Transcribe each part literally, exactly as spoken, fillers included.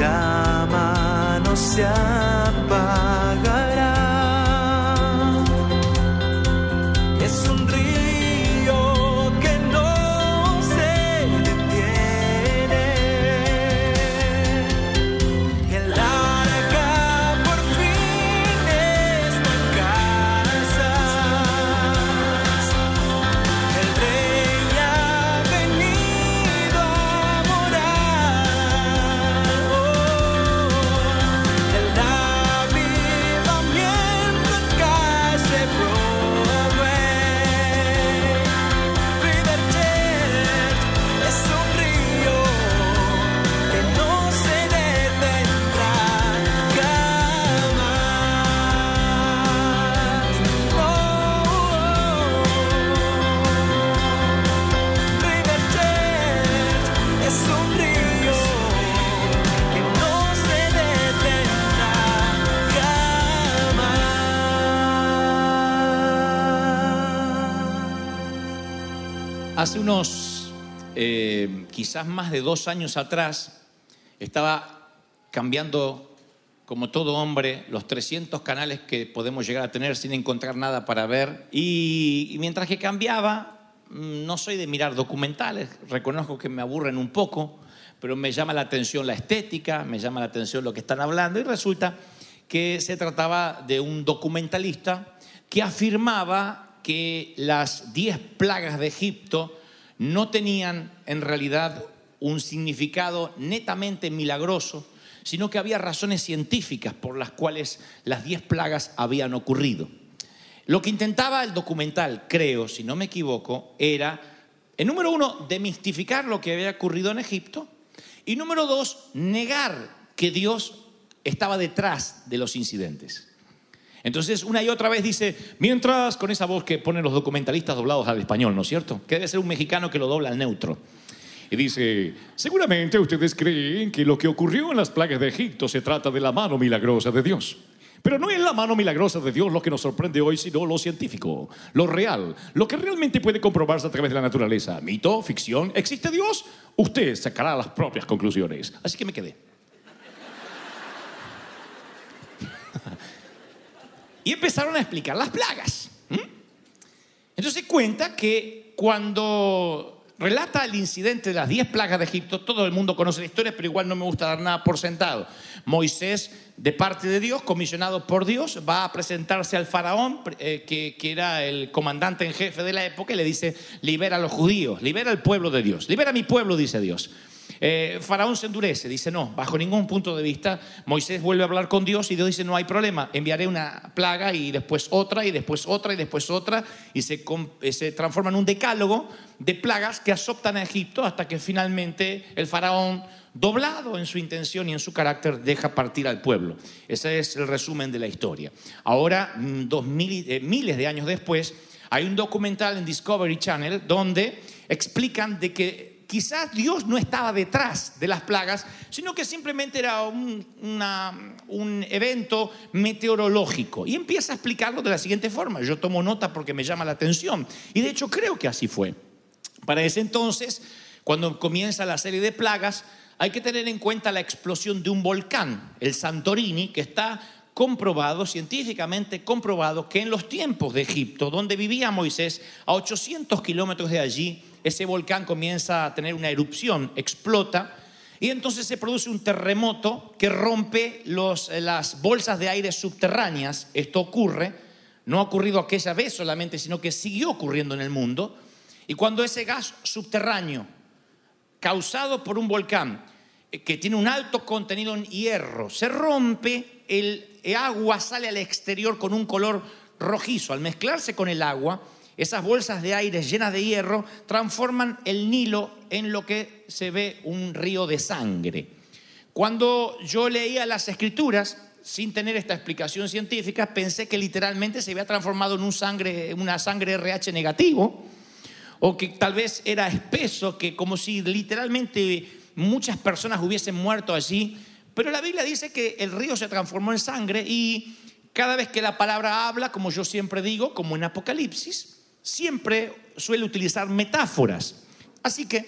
llama no se apagará. Es un río que no se detiene. El arca por fin está en casa. El rey ha venido a morar. Oh, el avivamiento en calle Broadway. River Church es un río que no se detendrá jamás. No. River Church es un río que no se detendrá jamás. Hace unos, eh, quizás más de dos años atrás, estaba cambiando, como todo hombre, los trescientos canales que podemos llegar a tener sin encontrar nada para ver. Y, y mientras que cambiaba, mm, no soy de mirar documentales, reconozco que me aburren un poco, pero me llama la atención la estética, me llama la atención lo que están hablando, y resulta que se trataba de un documentalista que afirmaba que las diez plagas de Egipto no tenían en realidad un significado netamente milagroso, sino que había razones científicas por las cuales las diez plagas habían ocurrido. Lo que intentaba el documental, creo, si no me equivoco, era, en número uno, demistificar lo que había ocurrido en Egipto, y número dos, negar que Dios estaba detrás de los incidentes. Entonces, una y otra vez dice, mientras, con esa voz que ponen los documentalistas doblados al español, ¿no es cierto? Que debe ser un mexicano que lo dobla al neutro. Y dice, seguramente ustedes creen que lo que ocurrió en las plagas de Egipto se trata de la mano milagrosa de Dios. Pero no es la mano milagrosa de Dios lo que nos sorprende hoy, sino lo científico, lo real, lo que realmente puede comprobarse a través de la naturaleza. ¿Mito? ¿Ficción? ¿Existe Dios? Usted sacará las propias conclusiones. Así que me quedé. Y empezaron a explicar las plagas. ¿Mm? Entonces cuenta que cuando relata el incidente de las diez plagas de Egipto, todo el mundo conoce la historia, pero igual no me gusta dar nada por sentado. Moisés, de parte de Dios, comisionado por Dios, va a presentarse al faraón, eh, que, que era el comandante en jefe de la época, y le dice, libera a los judíos, libera al pueblo de Dios, libera a mi pueblo, dice Dios. Eh, Faraón se endurece, dice no, bajo ningún punto de vista. Moisés vuelve a hablar con Dios y Dios dice no hay problema, enviaré una plaga y después otra y después otra y después otra, y se, se transforma en un decálogo de plagas que azotan a Egipto hasta que finalmente el faraón, doblado en su intención y en su carácter, deja partir al pueblo. Ese es el resumen de la historia. Ahora, dos mil, eh, miles de años después, hay un documental en Discovery Channel donde explican de que quizás Dios no estaba detrás de las plagas, sino que simplemente era un, una, un evento meteorológico. Y empieza a explicarlo de la siguiente forma. Yo tomo nota porque me llama la atención. Y de hecho creo que así fue. Para ese entonces, cuando comienza la serie de plagas, hay que tener en cuenta la explosión de un volcán, el Santorini, que está comprobado, científicamente comprobado, que en los tiempos de Egipto, donde vivía Moisés, a ochocientos kilómetros de allí, ese volcán comienza a tener una erupción, explota, y entonces se produce un terremoto que rompe los, las bolsas de aire subterráneas. Esto ocurre, no ha ocurrido aquella vez solamente, sino que siguió ocurriendo en el mundo. Y cuando ese gas subterráneo, causado por un volcán que tiene un alto contenido en hierro, se rompe, el agua sale al exterior con un color rojizo. Al mezclarse con el agua, esas bolsas de aire llenas de hierro transforman el Nilo en lo que se ve un río de sangre. Cuando yo leía las escrituras, sin tener esta explicación científica, pensé que literalmente se había transformado en un sangre, una sangre R H negativo, o que tal vez era espeso, que como si literalmente muchas personas hubiesen muerto allí. Pero la Biblia dice que el río se transformó en sangre, y cada vez que la palabra habla, como yo siempre digo, como en Apocalipsis, siempre suele utilizar metáforas. Así que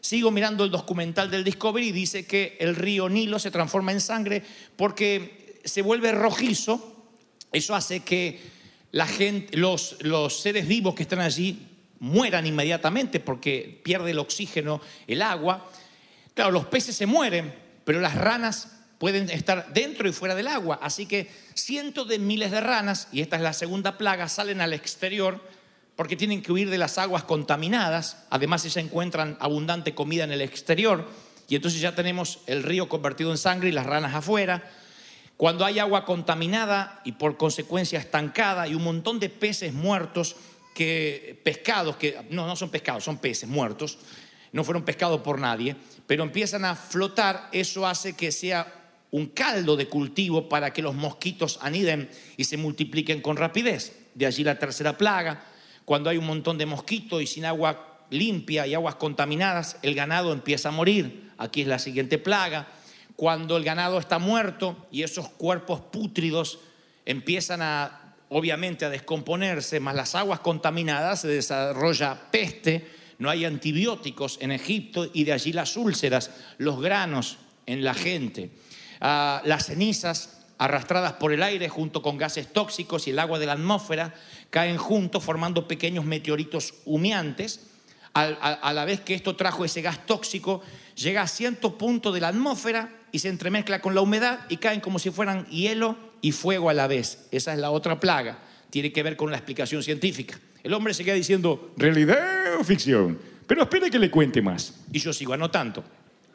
Sigo mirando el documental del Discovery y dice que el río Nilo se transforma en sangre porque se vuelve rojizo. Eso hace que la gente, los, los seres vivos que están allí mueran inmediatamente porque pierde el oxígeno, el agua. Claro, los peces se mueren, pero las ranas pueden estar dentro y fuera del agua. Así que cientos de miles de ranas, y esta es la segunda plaga, salen al exterior porque tienen que huir de las aguas contaminadas. Además, ellas encuentran abundante comida en el exterior y entonces ya tenemos el río convertido en sangre y las ranas afuera. Cuando hay agua contaminada y por consecuencia estancada y un montón de peces muertos, que pescados, que no, no son pescados, son peces muertos, no fueron pescados por nadie, pero empiezan a flotar, eso hace que sea un caldo de cultivo para que los mosquitos aniden y se multipliquen con rapidez. De allí la tercera plaga. Cuando hay un montón de mosquitos y sin agua limpia y aguas contaminadas, el ganado empieza a morir. Aquí es la siguiente plaga. Cuando el ganado está muerto y esos cuerpos pútridos empiezan a, obviamente, a descomponerse, más las aguas contaminadas, se desarrolla peste, no hay antibióticos en Egipto y de allí las úlceras, los granos en la gente. Uh, las cenizas arrastradas por el aire junto con gases tóxicos y el agua de la atmósfera caen juntos formando pequeños meteoritos humeantes. A, a, a la vez que esto trajo ese gas tóxico, llega a cierto punto de la atmósfera y se entremezcla con la humedad y caen como si fueran hielo y fuego a la vez. Esa es la otra plaga. Tiene que ver con la explicación científica. El hombre se queda diciendo, ¿realidad o ficción? Pero espere que le cuente más. Y yo sigo anotando.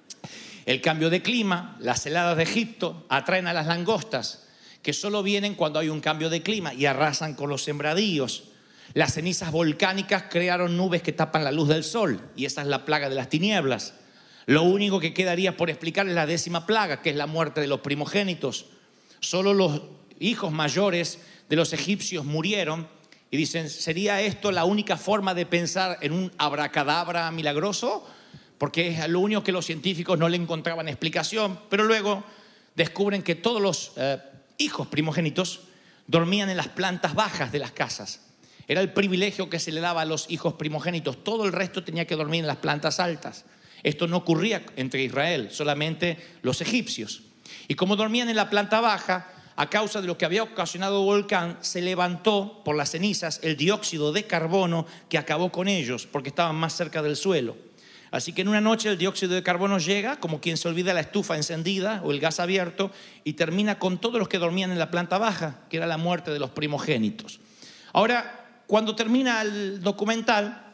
El cambio de clima, las heladas de Egipto atraen a las langostas, que solo vienen cuando hay un cambio de clima y arrasan con los sembradíos. Las cenizas volcánicas crearon nubes que tapan la luz del sol y esa es la plaga de las tinieblas. Lo único que quedaría por explicar es la décima plaga, que es la muerte de los primogénitos. Solo los hijos mayores de los egipcios murieron y dicen, ¿sería esto la única forma de pensar en un abracadabra milagroso? Porque es lo único que los científicos no le encontraban explicación, pero luego descubren que todos los eh, hijos primogénitos dormían en las plantas bajas de las casas. Era el privilegio que se le daba a los hijos primogénitos. Todo el resto tenía que dormir en las plantas altas. Esto no ocurría entre Israel, solamente los egipcios. Y como dormían en la planta baja, a causa de lo que había ocasionado el volcán, se levantó por las cenizas el dióxido de carbono que acabó con ellos, porque estaban más cerca del suelo. Así que en una noche el dióxido de carbono llega, como quien se olvida la estufa encendida o el gas abierto, y termina con todos los que dormían en la planta baja, que era la muerte de los primogénitos. Ahora, cuando termina el documental,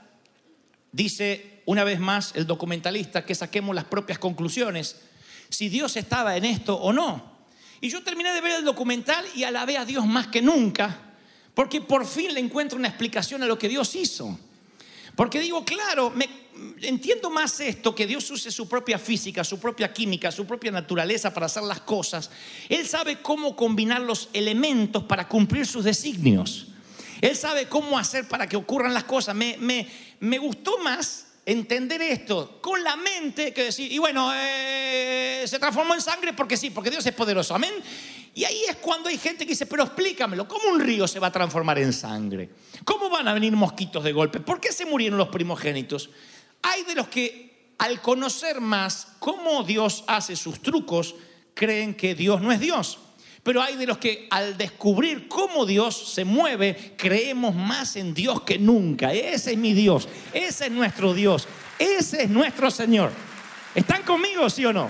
dice una vez más el documentalista que saquemos las propias conclusiones, si Dios estaba en esto o no. Y yo terminé de ver el documental y alabé a Dios más que nunca, porque por fin le encuentro una explicación a lo que Dios hizo. Porque digo, claro, me, entiendo más esto, que Dios use su propia física, su propia química, su propia naturaleza para hacer las cosas. Él sabe cómo combinar los elementos para cumplir sus designios. Él sabe cómo hacer para que ocurran las cosas. Me, me, me gustó más entender esto con la mente que decir, y bueno, eh, se transformó en sangre porque sí, porque Dios es poderoso, amén. Y ahí es cuando hay gente que dice, pero explícamelo, ¿cómo un río se va a transformar en sangre? ¿Cómo van a venir mosquitos de golpe? ¿Por qué se murieron los primogénitos? Hay de los que al conocer más cómo Dios hace sus trucos, creen que Dios no es Dios. Pero hay de los que al descubrir cómo Dios se mueve, creemos más en Dios que nunca. Ese es mi Dios, ese es nuestro Dios, ese es nuestro Señor. ¿Están conmigo, sí o no?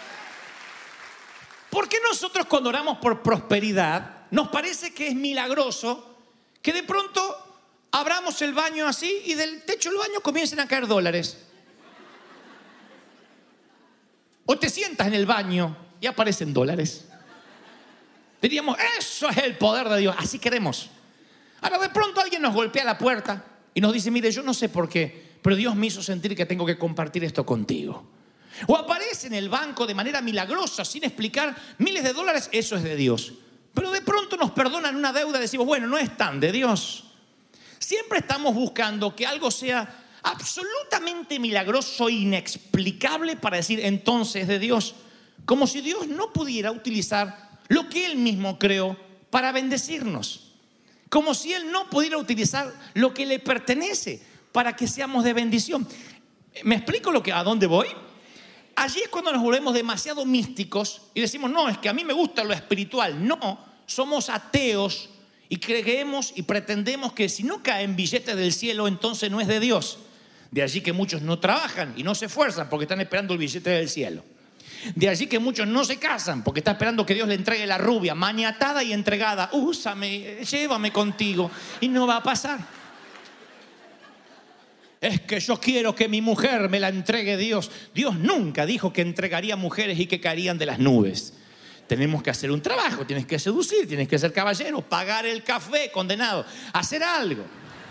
¿Por qué nosotros cuando oramos por prosperidad nos parece que es milagroso que de pronto abramos el baño así y del techo del baño comiencen a caer dólares? O te sientas en el baño y aparecen dólares. Diríamos, eso es el poder de Dios, así queremos. Ahora de pronto alguien nos golpea la puerta y nos dice, mire, yo no sé por qué, pero Dios me hizo sentir que tengo que compartir esto contigo. O aparece en el banco de manera milagrosa, sin explicar, miles de dólares, eso es de Dios. Pero de pronto nos perdonan una deuda y decimos, bueno, no es tan de Dios. Siempre estamos buscando que algo sea absolutamente milagroso e inexplicable para decir, entonces es de Dios. Como si Dios no pudiera utilizar lo que Él mismo creó para bendecirnos. Como si Él no pudiera utilizar lo que le pertenece para que seamos de bendición. ¿Me explico lo que, a dónde voy? Allí es cuando nos volvemos demasiado místicos y decimos, no, es que a mí me gusta lo espiritual. No, somos ateos y creemos y pretendemos que si no caen billetes del cielo, entonces no es de Dios. De allí que muchos no trabajan y no se esfuerzan porque están esperando el billete del cielo. De allí que muchos no se casan porque están esperando que Dios le entregue la rubia, maniatada y entregada. Úsame, llévame contigo. Y no va a pasar. Es que yo quiero que mi mujer me la entregue Dios. Dios nunca dijo que entregaría mujeres y que caerían de las nubes. Tenemos que hacer un trabajo, tienes que seducir, tienes que ser caballero, pagar el café, condenado, hacer algo.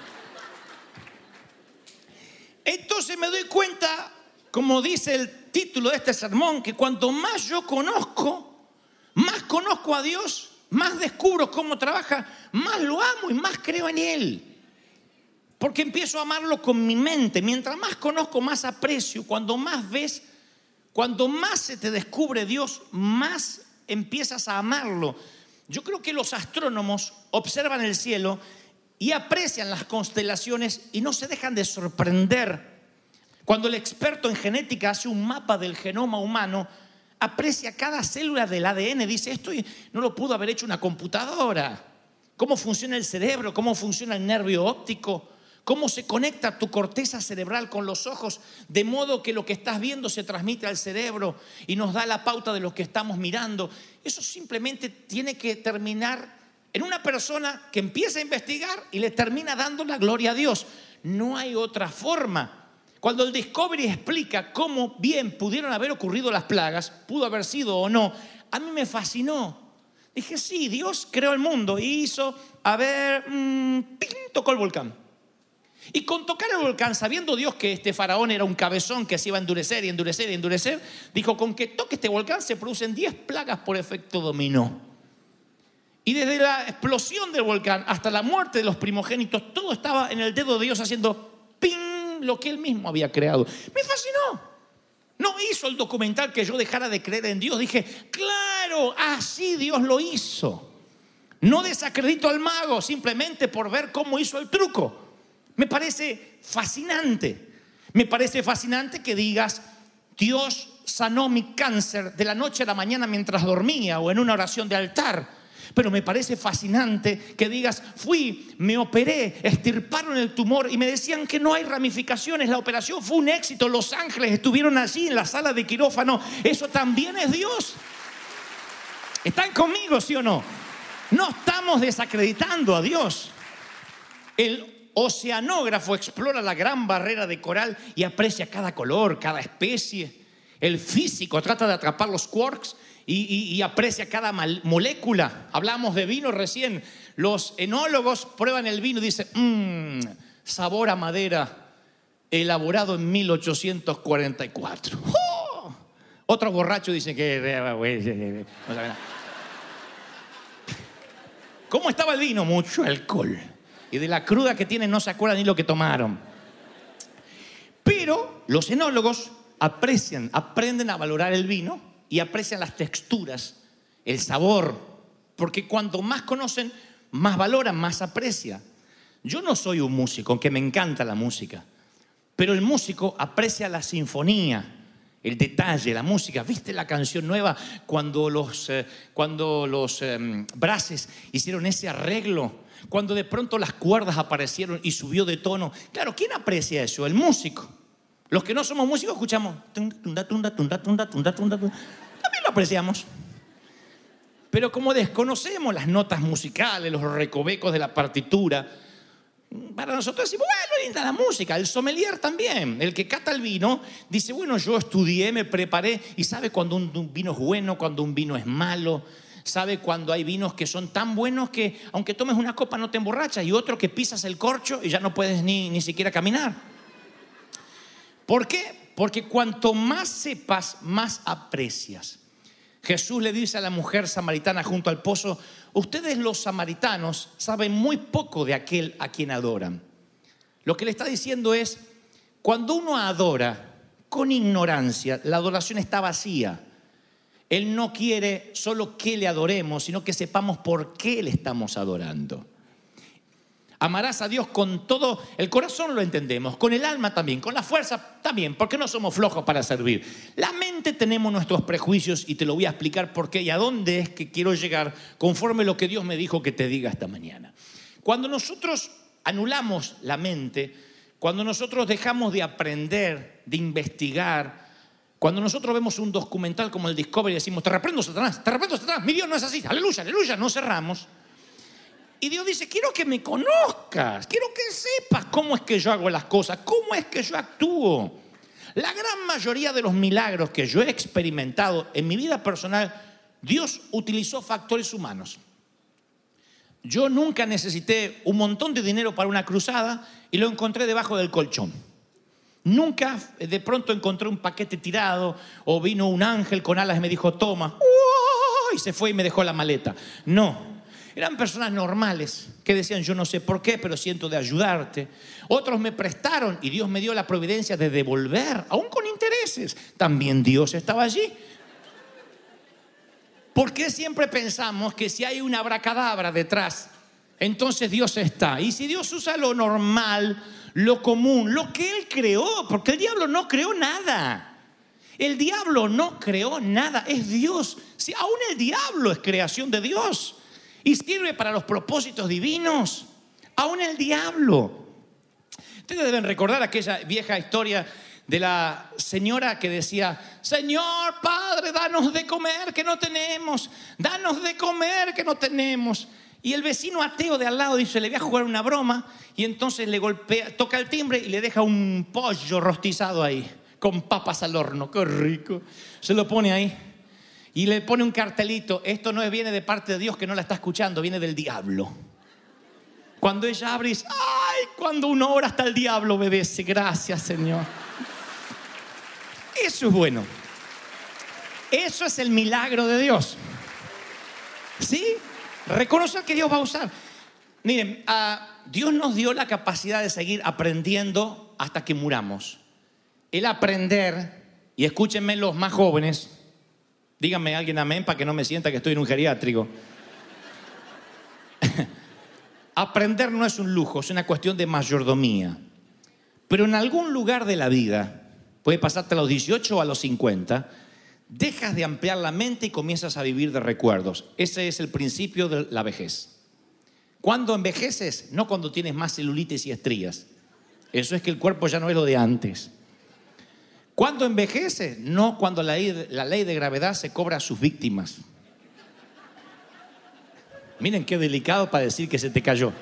Entonces me doy cuenta, como dice el título de este sermón, que cuanto más yo conozco, más conozco a Dios, más descubro cómo trabaja, más lo amo y más creo en Él. Porque empiezo a amarlo con mi mente. Mientras más conozco, más aprecio. Cuando más ves, cuando más se te descubre Dios, más empiezas a amarlo. Yo creo que los astrónomos observan el cielo y aprecian las constelaciones y no se dejan de sorprender. Cuando el experto en genética hace un mapa del genoma humano, aprecia cada célula del A D N. Dice, esto no lo pudo haber hecho una computadora. Cómo funciona el cerebro, cómo funciona el nervio óptico, cómo se conecta tu corteza cerebral con los ojos, de modo que lo que estás viendo se transmite al cerebro y nos da la pauta de lo que estamos mirando. Eso simplemente tiene que terminar en una persona que empieza a investigar y le termina dando la gloria a Dios. No hay otra forma. Cuando el Discovery explica cómo bien pudieron haber ocurrido las plagas, pudo haber sido o no, a mí me fascinó. Dije, sí, Dios creó el mundo y hizo, a ver, mmm, ¡ping!, tocó el volcán. Y con tocar el volcán, sabiendo Dios que este faraón era un cabezón que se iba a endurecer y endurecer y endurecer, dijo, con que toque este volcán se producen diez plagas por efecto dominó. Y desde la explosión del volcán hasta la muerte de los primogénitos, todo estaba en el dedo de Dios haciendo ¡ping!, lo que él mismo había creado. Me fascinó. No hizo el documental que yo dejara de creer en Dios. Dije, claro, así Dios lo hizo. No desacredito al mago simplemente por ver cómo hizo el truco. Me parece fascinante. Me parece fascinante que digas, Dios sanó mi cáncer de la noche a la mañana mientras dormía o en una oración de altar. Pero me parece fascinante que digas, fui, me operé, extirparon el tumor y me decían que no hay ramificaciones. La operación fue un éxito. Los ángeles estuvieron allí en la sala de quirófano. Eso también es Dios. ¿Están conmigo, sí o no? No estamos desacreditando a Dios. El oceanógrafo explora la gran barrera de coral y aprecia cada color, cada especie. El físico trata de atrapar los quarks y, y, y aprecia cada mal, molécula. Hablamos de vino recién. Los enólogos prueban el vino y dicen, mmm, sabor a madera, elaborado en mil ochocientos cuarenta y cuatro. ¡Oh! Otro borracho dice que... ¿Cómo estaba el vino? Mucho alcohol. Y de la cruda que tienen no se acuerdan ni lo que tomaron. Pero los enólogos aprecian, aprenden a valorar el vino y aprecian las texturas, el sabor. Porque cuanto más conocen, más valoran, más aprecian. Yo no soy un músico, aunque me encanta la música. Pero el músico aprecia la sinfonía, el detalle, la música. ¿Viste la canción nueva cuando los, eh, cuando los eh, Brases hicieron ese arreglo? Cuando de pronto las cuerdas aparecieron y subió de tono. Claro, ¿quién aprecia eso? El músico. Los que no somos músicos escuchamos. También lo apreciamos. Pero como desconocemos las notas musicales, los recovecos de la partitura, para nosotros decimos, bueno, linda la música. El sommelier también, el que cata el vino, dice, bueno, yo estudié, me preparé y sabe cuando un vino es bueno, cuando un vino es malo. Sabe cuando hay vinos que son tan buenos que aunque tomes una copa no te emborrachas, y otro que pisas el corcho y ya no puedes ni, ni siquiera caminar. ¿Por qué? Porque cuanto más sepas, más aprecias. Jesús le dice a la mujer samaritana junto al pozo, ustedes los samaritanos saben muy poco de aquel a quien adoran. Lo que le está diciendo es, cuando uno adora con ignorancia, la adoración está vacía. Él no quiere solo que le adoremos, sino que sepamos por qué le estamos adorando. Amarás a Dios con todo el corazón, lo entendemos, con el alma también, con la fuerza también, porque no somos flojos para servir. La mente tenemos nuestros prejuicios y te lo voy a explicar por qué y a dónde es que quiero llegar conforme lo que Dios me dijo que te diga esta mañana. Cuando nosotros anulamos la mente, cuando nosotros dejamos de aprender, de investigar, cuando nosotros vemos un documental como el Discovery y decimos, te reprendo, Satanás, te reprendo, Satanás, mi Dios no es así, aleluya, aleluya, no cerramos. Y Dios dice, quiero que me conozcas, quiero que sepas cómo es que yo hago las cosas, cómo es que yo actúo. La gran mayoría de los milagros que yo he experimentado en mi vida personal, Dios utilizó factores humanos. Yo nunca necesité un montón de dinero para una cruzada y lo encontré debajo del colchón. Nunca de pronto encontré un paquete tirado o vino un ángel con alas y me dijo, toma, y se fue y me dejó la maleta. No. Eran personas normales que decían, yo no sé por qué, pero siento de ayudarte. Otros me prestaron y Dios me dio la providencia de devolver, aún con intereses. También Dios estaba allí. ¿Por qué siempre pensamos que si hay una abracadabra detrás, entonces Dios está? Y si Dios usa lo normal, lo común, lo que Él creó, porque el diablo no creó nada. El diablo no creó nada, es Dios. Si aún el diablo es creación de Dios y sirve para los propósitos divinos, aún el diablo. Ustedes deben recordar aquella vieja historia de la señora que decía, Señor, Padre, danos de comer que no tenemos, danos de comer que no tenemos. Y el vecino ateo de al lado dice, le voy a jugar una broma, y entonces le golpea, toca el timbre y le deja un pollo rostizado ahí, con papas al horno, qué rico. Se lo pone ahí y le pone un cartelito, esto no viene de parte de Dios que no la está escuchando, viene del diablo. Cuando ella abre y dice, ay, cuando uno ora hasta el diablo obedece, gracias Señor. Eso es bueno. Eso es el milagro de Dios. ¿Sí? Reconocer que Dios va a usar. Miren, uh, Dios nos dio la capacidad de seguir aprendiendo hasta que muramos. El aprender, y escúchenme los más jóvenes, díganme alguien amén para que no me sienta que estoy en un geriátrico. Aprender no es un lujo, es una cuestión de mayordomía. Pero en algún lugar de la vida, puede pasarte a los dieciocho o a los cincuenta, dejas de ampliar la mente y comienzas a vivir de recuerdos. Ese es el principio de la vejez. ¿Cuándo envejeces? No cuando tienes más celulitis y estrías. Eso es que el cuerpo ya no es lo de antes. ¿Cuándo envejeces? No cuando la ley, la ley de gravedad se cobra a sus víctimas. Miren qué delicado para decir que se te cayó.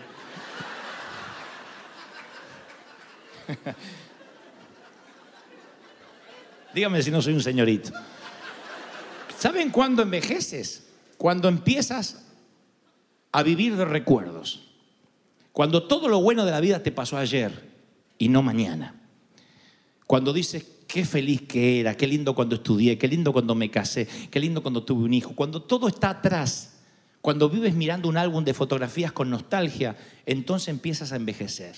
Dígame si no soy un señorito. ¿Saben cuándo envejeces? Cuando empiezas a vivir de recuerdos. Cuando todo lo bueno de la vida te pasó ayer y no mañana. Cuando dices, qué feliz que era, qué lindo cuando estudié, qué lindo cuando me casé, qué lindo cuando tuve un hijo. Cuando todo está atrás, cuando vives mirando un álbum de fotografías con nostalgia, entonces empiezas a envejecer.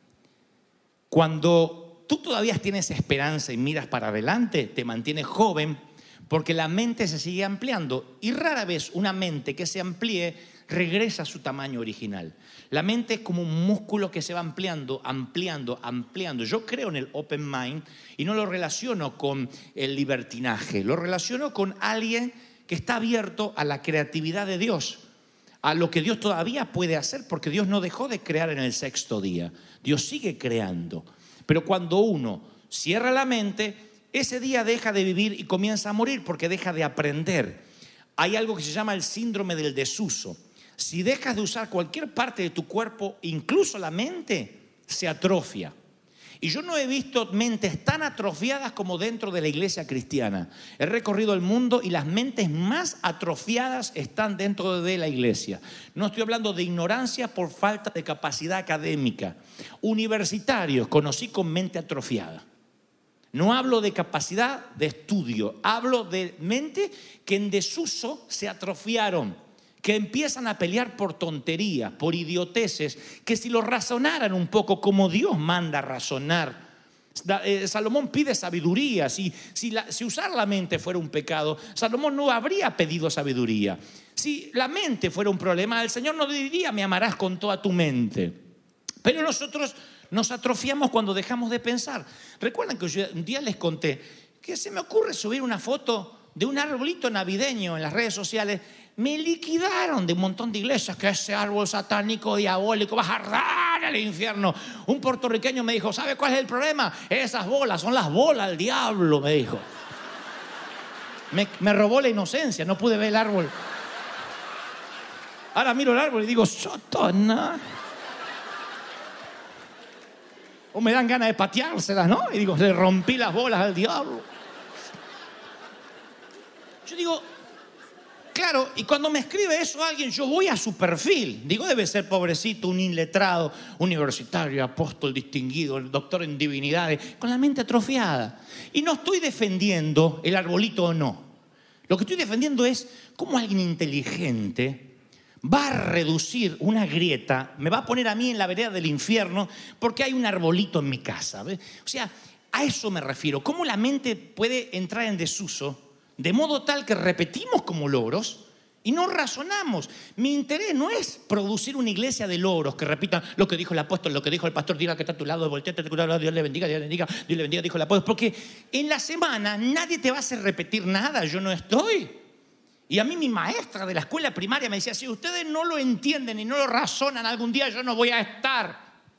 Cuando tú todavía tienes esperanza y miras para adelante, te mantienes joven, porque la mente se sigue ampliando y rara vez una mente que se amplíe regresa a su tamaño original. La mente es como un músculo que se va ampliando, ampliando, ampliando. Yo creo en el open mind y no lo relaciono con el libertinaje, lo relaciono con alguien que está abierto a la creatividad de Dios, a lo que Dios todavía puede hacer, porque Dios no dejó de crear en el sexto día. Dios sigue creando. Pero cuando uno cierra la mente, ese día deja de vivir y comienza a morir porque deja de aprender. Hay algo que se llama el síndrome del desuso. Si dejas de usar cualquier parte de tu cuerpo, incluso la mente, se atrofia. Y yo no he visto mentes tan atrofiadas como dentro de la iglesia cristiana. He recorrido el mundo y las mentes más atrofiadas están dentro de la iglesia. No estoy hablando de ignorancia por falta de capacidad académica. Universitarios conocí con mente atrofiada. No hablo de capacidad de estudio, hablo de mente que en desuso se atrofiaron, que empiezan a pelear por tonterías, por idioteces, que si lo razonaran un poco como Dios manda razonar. Salomón pide sabiduría. Si, si, la, si usar la mente fuera un pecado, Salomón no habría pedido sabiduría. Si la mente fuera un problema, el Señor no diría, me amarás con toda tu mente. Pero nosotros nos atrofiamos cuando dejamos de pensar. ¿Recuerdan que yo un día les conté que se me ocurre subir una foto de un arbolito navideño en las redes sociales? Me liquidaron de un montón de iglesias que ese árbol satánico, diabólico, va a arder al infierno. Un puertorriqueño me dijo, ¿sabe cuál es el problema? Esas bolas son las bolas del diablo, me dijo. Me, me robó la inocencia, no pude ver el árbol. Ahora miro el árbol y digo, Satanás. O me dan ganas de pateárselas, ¿no? Y digo, le rompí las bolas al diablo. Yo digo, claro, y cuando me escribe eso alguien, yo voy a su perfil. Digo, debe ser pobrecito, un iletrado, universitario, apóstol distinguido, doctor en divinidades, con la mente atrofiada. Y no estoy defendiendo el arbolito o no. Lo que estoy defendiendo es cómo alguien inteligente va a reducir una grieta, me va a poner a mí en la vereda del infierno porque hay un arbolito en mi casa. ¿Ves? O sea, a eso me refiero. ¿Cómo la mente puede entrar en desuso de modo tal que repetimos como loros y no razonamos? Mi interés no es producir una iglesia de loros que repitan lo que dijo el apóstol, lo que dijo el pastor, diga que está a tu lado, volteate a tu lado, Dios le bendiga, Dios le bendiga, Dios le bendiga, dijo el apóstol. Porque en la semana nadie te va a hacer repetir nada, yo no estoy. Y a mí mi maestra de la escuela primaria me decía, si ustedes no lo entienden y no lo razonan, algún día yo no voy a estar.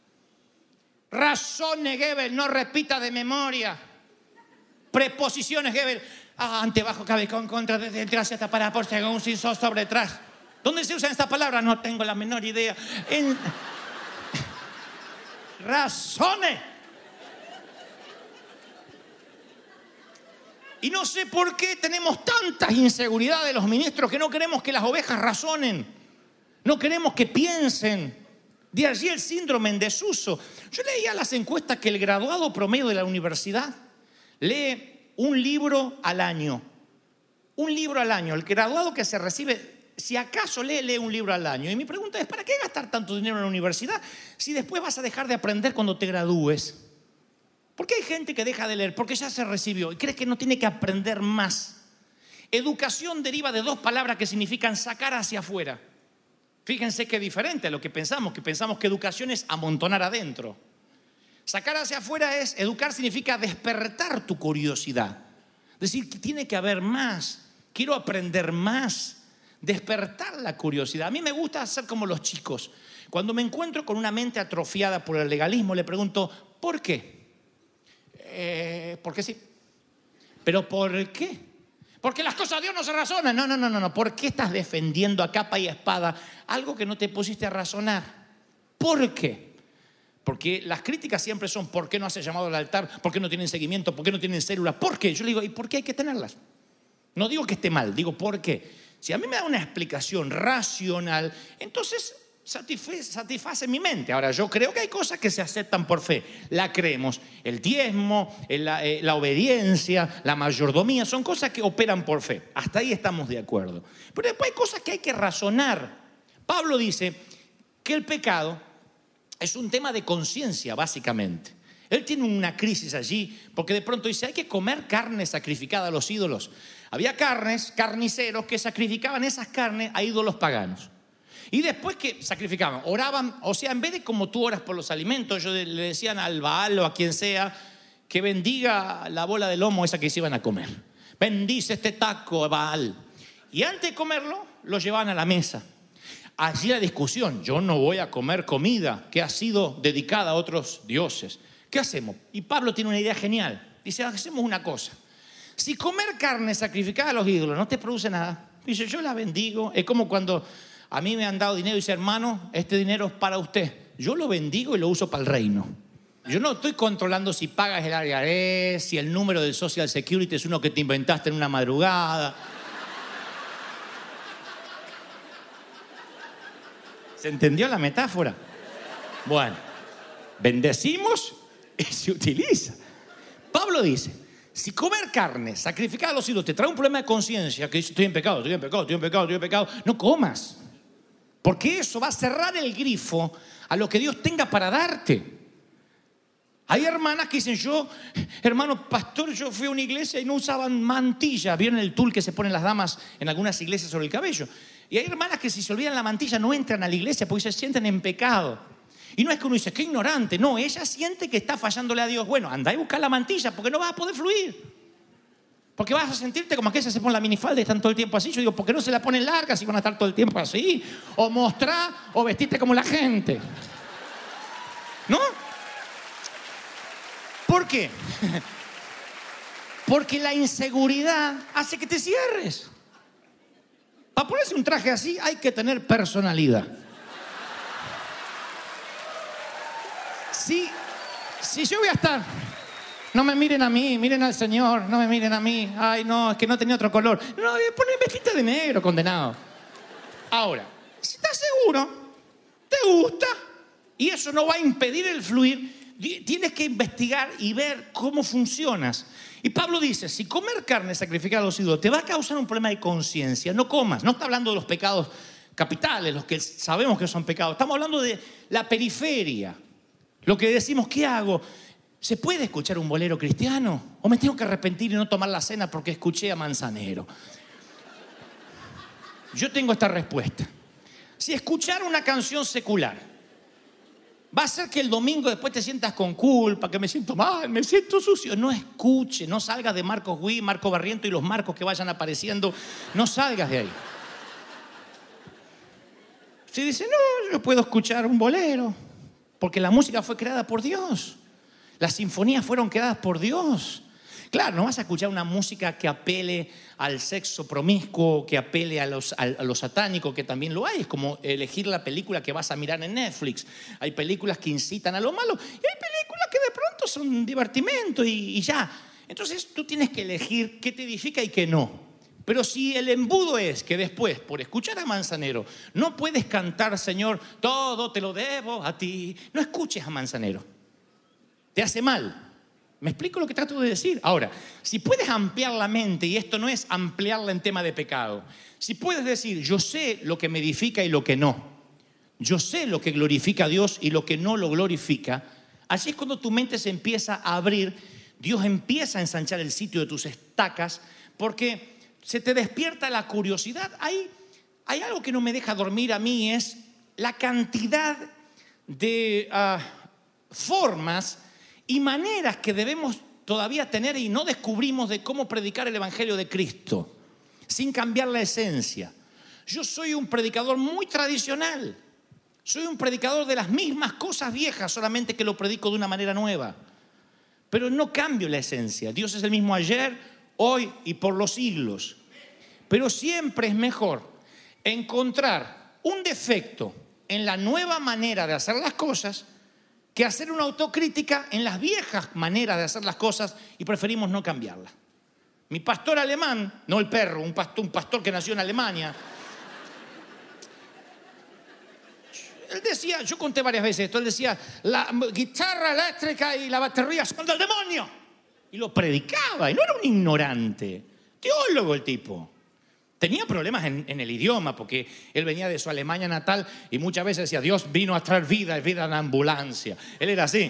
Razone, Gebel, no repita de memoria. Preposiciones, Gebel. Ah, ante, bajo, cabe, con, contra, desde, detrás, hasta para, por, según, sin, so, sobre, tras. ¿Dónde se usan estas palabras? No tengo la menor idea. En... Razone. Y no sé por qué tenemos tantas inseguridades de los ministros que no queremos que las ovejas razonen. No queremos que piensen. De allí el síndrome en desuso. Yo leía las encuestas que el graduado promedio de la universidad lee un libro al año. Un libro al año. El graduado que se recibe, si acaso lee, lee un libro al año. Y mi pregunta es, ¿para qué gastar tanto dinero en la universidad si después vas a dejar de aprender cuando te gradúes? ¿Por qué hay gente que deja de leer? Porque ya se recibió y cree que no tiene que aprender más. Educación deriva de dos palabras que significan sacar hacia afuera. Fíjense qué diferente a lo que pensamos, que pensamos que educación es amontonar adentro. Sacar hacia afuera es, educar significa despertar tu curiosidad. Decir que tiene que haber más, quiero aprender más, despertar la curiosidad. A mí me gusta hacer como los chicos. Cuando me encuentro con una mente atrofiada por el legalismo, le pregunto, ¿por qué? Eh, ¿Por qué sí? ¿Pero por qué? Porque las cosas de Dios no se razonan. No, no, no, no, no. ¿Por qué estás defendiendo a capa y espada algo que no te pusiste a razonar? ¿Por qué? Porque las críticas siempre son ¿por qué no hace llamado al altar? ¿Por qué no tienen seguimiento? ¿Por qué no tienen células? ¿Por qué? Yo le digo, ¿y por qué hay que tenerlas? No digo que esté mal, digo ¿por qué? Si a mí me da una explicación racional, entonces satisface, satisface mi mente. Ahora, yo creo que hay cosas que se aceptan por fe. La creemos. El diezmo, la, eh, la obediencia, la mayordomía, son cosas que operan por fe. Hasta ahí estamos de acuerdo. Pero después hay cosas que hay que razonar. Pablo dice que el pecado es un tema de conciencia, básicamente. Él tiene una crisis allí, porque de pronto dice, hay que comer carne sacrificada a los ídolos. Había carnes, carniceros, que sacrificaban esas carnes a ídolos paganos. Y después que sacrificaban, oraban, o sea, en vez de como tú oras por los alimentos, ellos le decían al Baal o a quien sea, que bendiga la bola de lomo esa que se iban a comer. Bendice este taco, Baal. Y antes de comerlo, lo llevaban a la mesa. Allí la discusión, yo no voy a comer comida que ha sido dedicada a otros dioses. ¿Qué hacemos? Y Pablo tiene una idea genial. Dice, hacemos una cosa. Si comer carne sacrificada a los ídolos no te produce nada, dice, yo la bendigo. Es como cuando a mí me han dado dinero y dice, hermano, este dinero es para usted. Yo lo bendigo y lo uso para el reino. Yo no estoy controlando si pagas el I R S, si el número del Social Security es uno que te inventaste en una madrugada. ¿Se entendió la metáfora? Bueno, bendecimos y se utiliza. Pablo dice, si comer carne sacrificada a los ídolos te trae un problema de conciencia, que dice, estoy en pecado, estoy en pecado, estoy en pecado, estoy en pecado, no comas. Porque eso va a cerrar el grifo a lo que Dios tenga para darte. Hay hermanas que dicen, yo, hermano pastor, yo fui a una iglesia y no usaban mantilla. ¿Vieron el tul que se ponen las damas en algunas iglesias sobre el cabello? Y hay hermanas que si se olvidan la mantilla no entran a la iglesia porque se sienten en pecado. Y no es que uno dice, qué ignorante. No, ella siente que está fallándole a Dios. Bueno, anda y busca la mantilla porque no vas a poder fluir. Porque vas a sentirte como aquella se pone la minifalda y están todo el tiempo así. Yo digo, ¿por qué no se la ponen larga si van a estar todo el tiempo así? O mostrar o vestirte como la gente. ¿No? ¿Por qué? Porque la inseguridad hace que te cierres. Para ponerse un traje así hay que tener personalidad. Si, si yo voy a estar, no me miren a mí, miren al Señor, no me miren a mí. Ay, no, es que no tenía otro color. No, ponen vestita de negro, condenado. Ahora, si estás seguro, te gusta, y eso no va a impedir el fluir, tienes que investigar y ver cómo funcionas. Y Pablo dice, si comer carne sacrificada a los ídolos te va a causar un problema de conciencia, no comas. No está hablando de los pecados capitales, los que sabemos que son pecados. Estamos hablando de la periferia. Lo que decimos, ¿qué hago? ¿Se puede escuchar un bolero cristiano? ¿O me tengo que arrepentir y no tomar la cena porque escuché a Manzanero? Yo tengo esta respuesta. Si escuchar una canción secular va a hacer que el domingo después te sientas con culpa, que me siento mal, me siento sucio, no escuche, no salgas de Marcos Witt, Marco Barriento y los marcos que vayan apareciendo, no salgas de ahí. Si dice, no, yo puedo escuchar un bolero, porque la música fue creada por Dios. Las sinfonías fueron creadas por Dios. Claro, no vas a escuchar una música que apele al sexo promiscuo, que apele a, los, a, a lo satánico, que también lo hay. Es como elegir la película que vas a mirar en Netflix. Hay películas que incitan a lo malo y hay películas que de pronto son divertimento y, y ya. Entonces tú tienes que elegir qué te edifica y qué no. Pero si el embudo es que después, por escuchar a Manzanero, no puedes cantar, Señor, todo te lo debo a ti, no escuches a Manzanero. Te hace mal. ¿Me explico lo que trato de decir? Ahora, si puedes ampliar la mente, y esto no es ampliarla en tema de pecado, si puedes decir, yo sé lo que me edifica y lo que no, yo sé lo que glorifica a Dios y lo que no lo glorifica, así es cuando tu mente se empieza a abrir, Dios empieza a ensanchar el sitio de tus estacas, porque se te despierta la curiosidad. Hay, hay algo que no me deja dormir a mí, es la cantidad de uh, formas y maneras que debemos todavía tener y no descubrimos de cómo predicar el Evangelio de Cristo sin cambiar la esencia. Yo soy un predicador muy tradicional, soy un predicador de las mismas cosas viejas, solamente que lo predico de una manera nueva, pero no cambio la esencia. Dios es el mismo ayer, hoy y por los siglos, pero siempre es mejor encontrar un defecto en la nueva manera de hacer las cosas que hacer una autocrítica en las viejas maneras de hacer las cosas y preferimos no cambiarlas. Mi pastor alemán, no el perro, un pastor, un pastor que nació en Alemania, él decía, yo conté varias veces esto, él decía, la guitarra eléctrica y la batería son del demonio. Y lo predicaba, y no era un ignorante, teólogo el tipo. Tenía problemas en, en el idioma porque él venía de su Alemania natal y muchas veces decía, Dios vino a traer vida, vida en ambulancia. Él era así.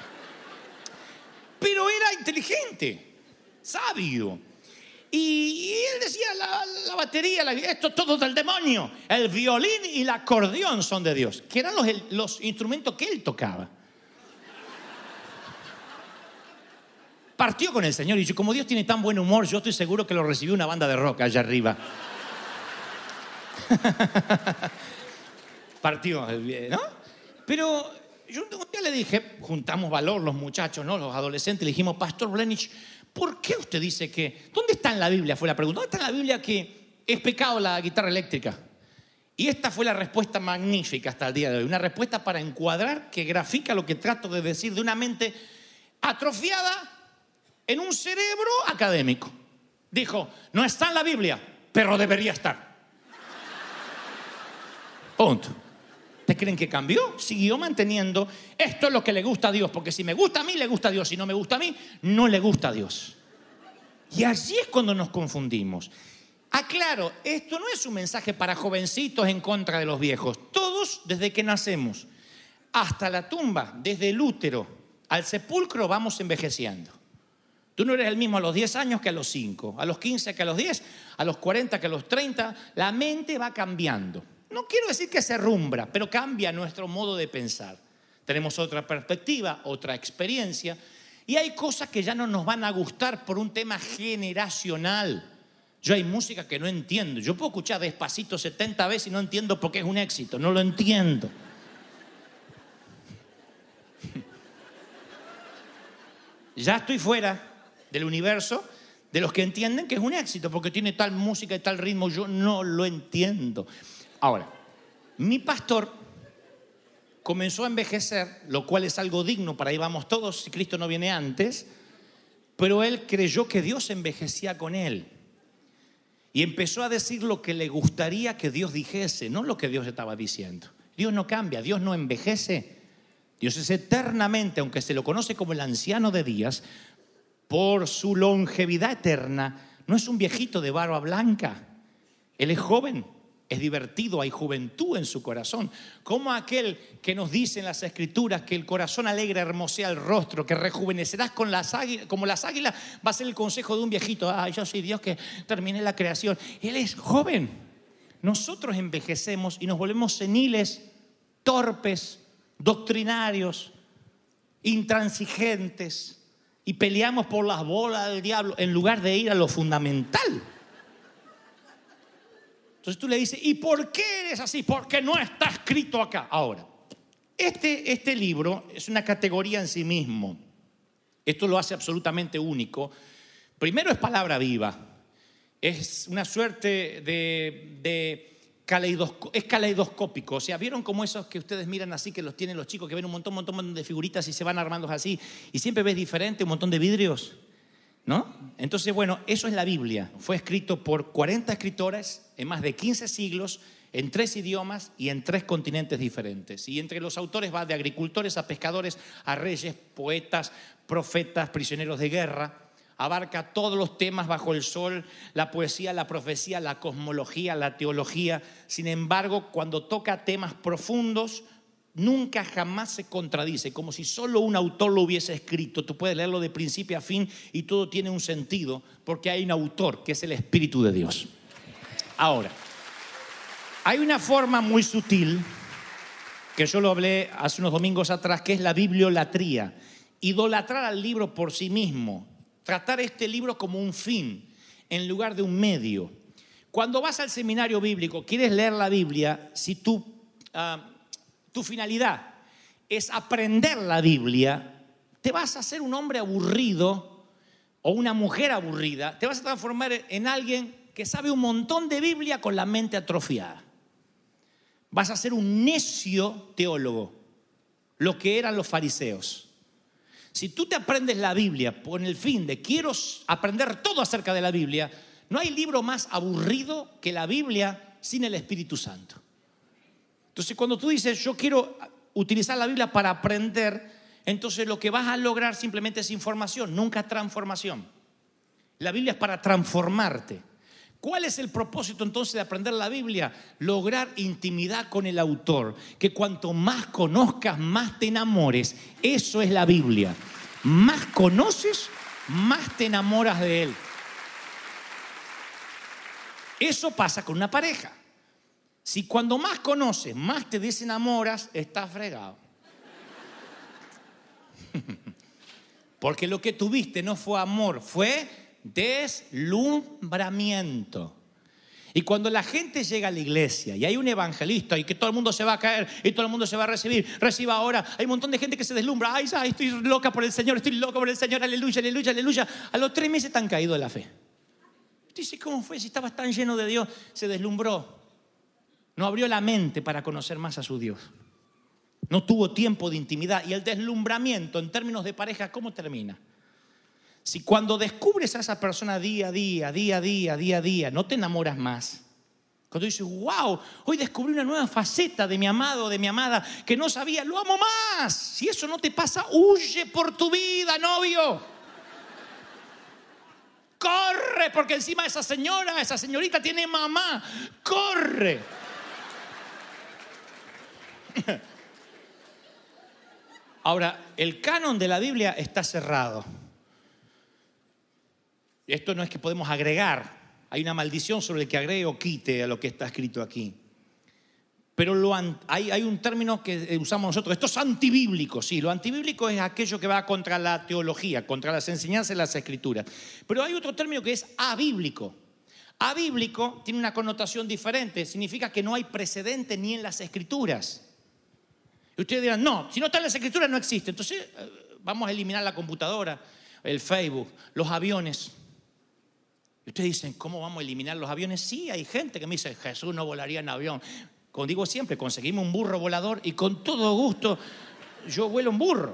Pero era inteligente, sabio. Y, y él decía, la, la batería, la, esto todo del demonio. El violín y el acordeón son de Dios, que eran los, los instrumentos que él tocaba. Partió con el Señor y dijo, como Dios tiene tan buen humor, yo estoy seguro que lo recibió una banda de rock allá arriba. Partió, ¿no? Pero yo un día le dije, juntamos valor los muchachos, ¿no? Los adolescentes, le dijimos, Pastor Blenich, ¿por qué usted dice que, ¿dónde está en la Biblia? Fue la pregunta, ¿dónde está en la Biblia que es pecado la guitarra eléctrica? Y esta fue la respuesta magnífica hasta el día de hoy. Una respuesta para encuadrar que grafica lo que trato de decir de una mente atrofiada en un cerebro académico. Dijo, no está en la Biblia, pero debería estar. Punto. ¿Ustedes creen que cambió? Siguió manteniendo, esto es lo que le gusta a Dios, porque si me gusta a mí, le gusta a Dios. Si no me gusta a mí, no le gusta a Dios. Y así es cuando nos confundimos. Aclaro, esto no es un mensaje para jovencitos en contra de los viejos. Todos, desde que nacemos hasta la tumba, desde el útero al sepulcro, vamos envejeciendo. Tú no eres el mismo a los diez años que a los cinco, a los quince que a los diez, a los cuarenta que a los treinta. La mente va cambiando. No quiero decir que se rumbra, pero cambia nuestro modo de pensar. tenemos otra perspectiva, otra experiencia, y hay cosas que ya no nos van a gustar por un tema generacional. Yo hay música que no entiendo. Yo puedo escuchar Despacito setenta veces y no entiendo por qué es un éxito. No lo entiendo. Ya estoy fuera del universo de los que entienden que es un éxito porque tiene tal música y tal ritmo. Yo no lo entiendo. Ahora, mi pastor comenzó a envejecer, lo cual es algo digno, para ahí vamos todos si Cristo no viene antes, pero él creyó que Dios envejecía con él. Y empezó a decir lo que le gustaría que Dios dijese, no lo que Dios estaba diciendo. Dios no cambia, Dios no envejece. Dios es eternamente, aunque se lo conoce como el anciano de días, por su longevidad eterna, no es un viejito de barba blanca. Él es joven, es divertido, hay juventud en su corazón. Como aquel que nos dice en las Escrituras que el corazón alegre hermosea el rostro, que rejuvenecerás con las águilas, como las águilas, va a ser el consejo de un viejito. Ay, yo soy Dios que terminé la creación. Él es joven. Nosotros envejecemos y nos volvemos seniles, torpes, doctrinarios, intransigentes y peleamos por las bolas del diablo en lugar de ir a lo fundamental. Entonces tú le dices, ¿y por qué eres así? Porque no está escrito acá. Ahora, este, este libro es una categoría en sí mismo. Esto lo hace absolutamente único. Primero es palabra viva. Es una suerte de, de caleidoscópico, es caleidoscópico. O sea, ¿vieron como esos que ustedes miran así, que los tienen los chicos, que ven un montón, un montón, un montón de figuritas y se van armando así, y siempre ves diferente, un montón de vidrios? ¿No? Entonces, bueno, eso es la Biblia. Fue escrito por cuarenta escritores en más de quince siglos, en tres idiomas y en tres continentes diferentes. Y entre los autores va de agricultores a pescadores, a reyes, poetas, profetas, prisioneros de guerra. Abarca todos los temas bajo el sol, la poesía, la profecía, la cosmología, la teología. Sin embargo, cuando toca temas profundos, nunca jamás se contradice, como si solo un autor lo hubiese escrito. Tú puedes leerlo de principio a fin y todo tiene un sentido porque hay un autor que es el Espíritu de Dios. Ahora, hay una forma muy sutil que yo lo hablé hace unos domingos atrás, que es la bibliolatría. Idolatrar al libro por sí mismo, tratar este libro como un fin en lugar de un medio. Cuando vas al seminario bíblico, quieres leer la Biblia, si tú... Uh, tu finalidad es aprender la Biblia, te vas a hacer un hombre aburrido o una mujer aburrida, te vas a transformar en alguien que sabe un montón de Biblia con la mente atrofiada. Vas a ser un necio teólogo, lo que eran los fariseos. Si tú te aprendes la Biblia con el fin de quiero aprender todo acerca de la Biblia, no hay libro más aburrido que la Biblia sin el Espíritu Santo. Entonces, cuando tú dices, yo quiero utilizar la Biblia para aprender, entonces lo que vas a lograr simplemente es información, nunca transformación. La Biblia es para transformarte. ¿Cuál es el propósito entonces de aprender la Biblia? Lograr intimidad con el autor. Que cuanto más conozcas, más te enamores. Eso es la Biblia. Más conoces, más te enamoras de él. Eso pasa con una pareja. Si cuando más conoces, más te desenamoras, estás fregado. Porque lo que tuviste no fue amor, fue deslumbramiento. Y cuando la gente llega a la iglesia y hay un evangelista y que todo el mundo se va a caer y todo el mundo se va a recibir, reciba ahora, hay un montón de gente que se deslumbra. Ay, ay, estoy loca por el Señor, estoy loca por el Señor, aleluya, aleluya, aleluya. A los tres meses están caídos de la fe. Dice, ¿cómo fue? Si estabas tan lleno de Dios, se deslumbró. No abrió la mente para conocer más a su Dios. No tuvo tiempo de intimidad. Y el deslumbramiento en términos de pareja, ¿cómo termina? Si cuando descubres a esa persona día a día, día a día, día a día, no te enamoras más. Cuando dices, wow, hoy descubrí una nueva faceta de mi amado o de mi amada que no sabía, lo amo más. Si eso no te pasa, huye por tu vida, novio. Corre, porque encima esa señora, esa señorita tiene mamá. Corre. Ahora, el canon de la Biblia está cerrado. Esto no es que podemos agregar. Hay una maldición sobre el que agregue o quite a lo que está escrito aquí. Pero lo an, hay, hay un término que usamos nosotros, esto es antibíblico, sí, lo antibíblico es aquello que va contra la teología, contra las enseñanzas de las Escrituras. Pero hay otro término que es abíblico. Abíblico tiene una connotación diferente, significa que no hay precedente ni en las Escrituras. Y ustedes dirán, no, si no está en las Escrituras no existe, entonces vamos a eliminar la computadora, el Facebook, los aviones. Y ustedes dicen, ¿cómo vamos a eliminar los aviones? Sí, hay gente que me dice, Jesús no volaría en avión. Como digo siempre, conseguimos un burro volador y con todo gusto yo vuelo un burro.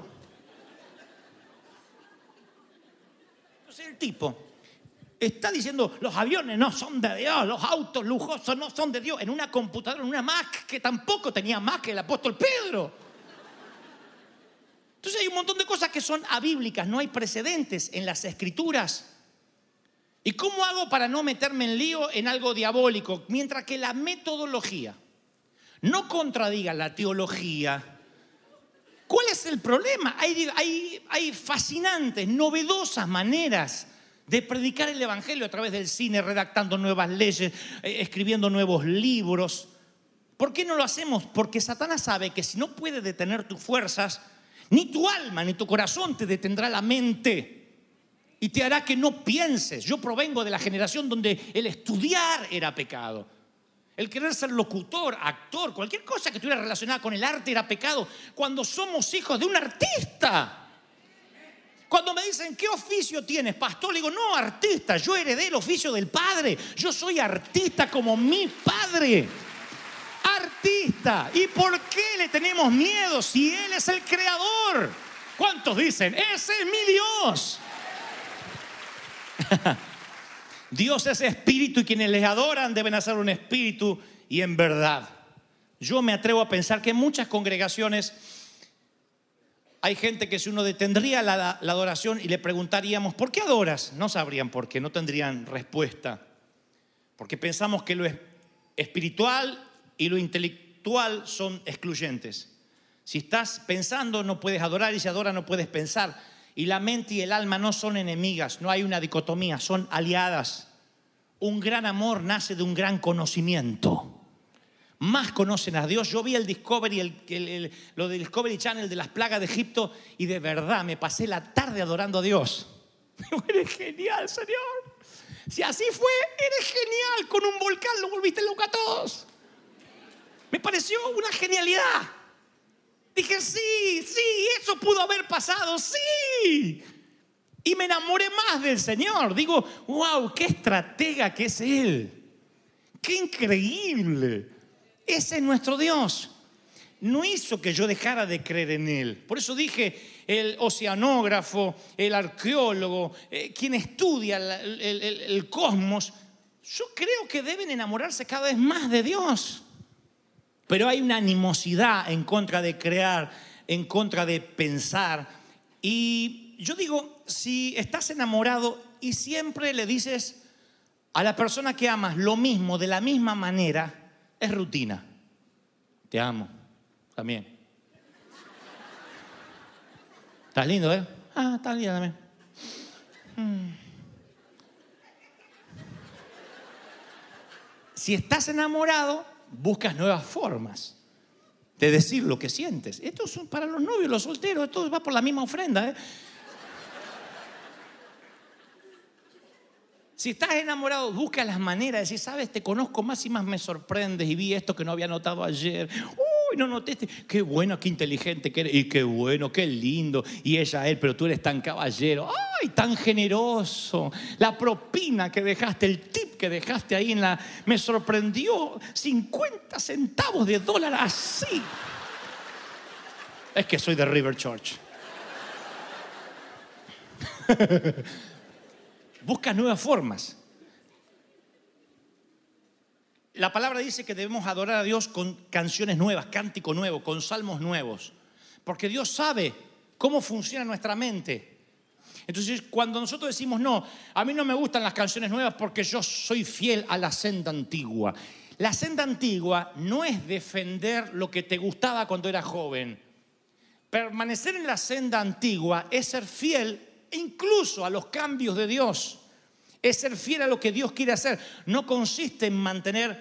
Entonces el tipo está diciendo, los aviones no son de Dios, los autos lujosos no son de Dios, en una computadora, en una Mac que tampoco tenía más que el apóstol Pedro. Entonces hay un montón de cosas que son abíblicas, no hay precedentes en las Escrituras. ¿Y cómo hago para no meterme en lío en algo diabólico? Mientras que la metodología no contradiga la teología, ¿cuál es el problema? Hay, hay, hay fascinantes, novedosas maneras de predicar el evangelio a través del cine, redactando nuevas leyes, eh, escribiendo nuevos libros. ¿Por qué no lo hacemos? Porque Satanás sabe que si no puede detener tus fuerzas, ni tu alma ni tu corazón te detendrá la mente y te hará que no pienses. Yo provengo de la generación donde el estudiar era pecado. El querer ser locutor, actor, cualquier cosa que estuviera relacionada con el arte era pecado. Cuando somos hijos de un artista. Cuando me dicen, ¿qué oficio tienes, pastor? Le digo, no, artista, yo heredé el oficio del padre. Yo soy artista como mi padre. Artista. ¿Y por qué le tenemos miedo si él es el creador? ¿Cuántos dicen, ese es mi Dios? Dios es espíritu y quienes les adoran deben hacer un espíritu y en verdad. Yo me atrevo a pensar que en muchas congregaciones hay gente que si uno detendría la, la adoración y le preguntaríamos, ¿por qué adoras? No sabrían por qué, no tendrían respuesta. Porque pensamos que lo espiritual y lo intelectual son excluyentes. Si estás pensando no puedes adorar y si adoras no puedes pensar. Y la mente y el alma no son enemigas, no hay una dicotomía, son aliadas. Un gran amor nace de un gran conocimiento. Más conocen a Dios. Yo vi el Discovery, el, el, el, lo del Discovery Channel de las plagas de Egipto y de verdad me pasé la tarde adorando a Dios. Eres genial, Señor. Si así fue, eres genial. Con un volcán lo volviste loco a todos. Me pareció una genialidad. Dije, sí, sí, eso pudo haber pasado, sí. Y me enamoré más del Señor. Digo, wow, qué estratega que es Él. Qué increíble. Ese es nuestro Dios. No hizo que yo dejara de creer en Él. Por eso dije, el oceanógrafo, el arqueólogo, eh, quien estudia el, el, el, el cosmos, yo creo que deben enamorarse cada vez más de Dios. Pero hay una animosidad en contra de crear, en contra de pensar. Y yo digo, si estás enamorado y siempre le dices a la persona que amas lo mismo, de la misma manera, es rutina. Te amo, también. ¿Estás lindo, eh? Ah, estás lindo también. Hmm. Si estás enamorado, buscas nuevas formas de decir lo que sientes. Esto es para los novios, los solteros, esto va por la misma ofrenda, ¿eh? Si estás enamorado, busca las maneras de decir, sabes, te conozco más y más me sorprendes y vi esto que no había notado ayer. Uy, no noté este. Qué bueno, qué inteligente que eres. Y qué bueno, qué lindo. Y ella, él, pero tú eres tan caballero. Ay, tan generoso. La propina que dejaste, el tip que dejaste ahí en la... Me sorprendió. cincuenta centavos de dólar así. Es que soy de River Church. Busca nuevas formas. La palabra dice que debemos adorar a Dios con canciones nuevas, cántico nuevo, con salmos nuevos. Porque Dios sabe cómo funciona nuestra mente. Entonces, cuando nosotros decimos, no, a mí no me gustan las canciones nuevas porque yo soy fiel a la senda antigua. La senda antigua no es defender lo que te gustaba cuando eras joven. Permanecer en la senda antigua es ser fiel incluso a los cambios de Dios. Es ser fiel a lo que Dios quiere hacer. No consiste en mantener